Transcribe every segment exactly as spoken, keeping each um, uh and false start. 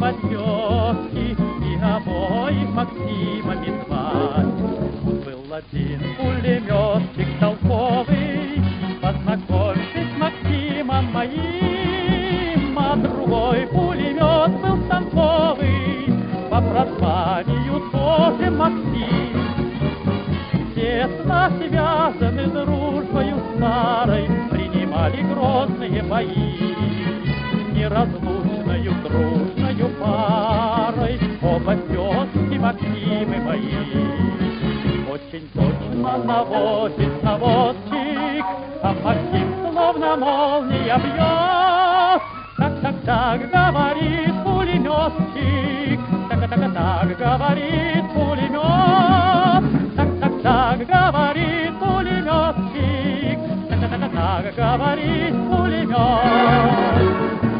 тетки, и обоих Максимами звать. Был один пулеметчик толковый, познакомьтесь с Максимом моим, а другой пулемет был станковый, по прозванию тоже Максим. Тесно связаны дружбою старой, принимали грозные бои. Неразлучною дружною парой оба тетки Максимы мои. Очень точно наводит наводчик, а Максим словно молния бьет. Так-так-так говорит пулеметчик, так-так-так говорит пулемет. Так говорит пулеметчик, так говорит пулемет.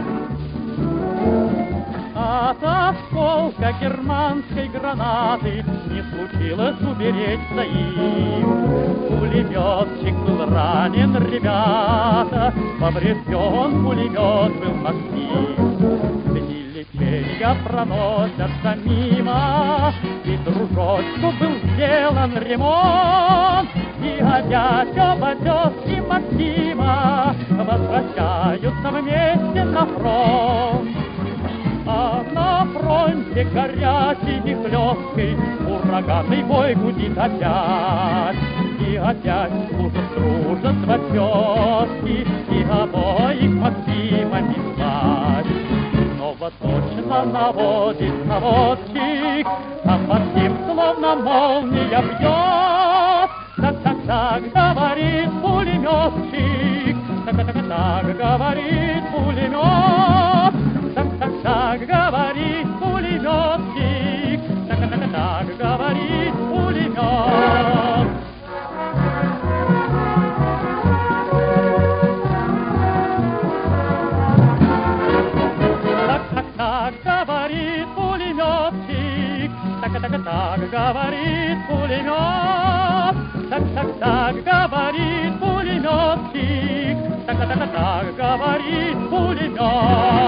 От осколка германской гранаты не случилось уберечься им. Пулеметчик был ранен, ребята, поврежден пулемет был Максим. Дни лечения проносятся мимо, и дружочку был сделан ремонт, и опять оба тетки Максима возвращаются вместе на фронт. А на фронте горячий и хлесткий ураганный бой гудит опять, и опять служат дружество тетки, и обоих Максимами звать. Снова точно наводит наводчик, а Максим словно молния бьет. Так-так-так говорит пулеметчик, так-так-так говорит пулемет. Так-так-так говорит пулеметчик, так-так-так говорит пулемет. Так говорит пулеметчик, так-так-так говорит пулемет. Так-так-так говорит пулеметчик, так-так-так говорит пулемет.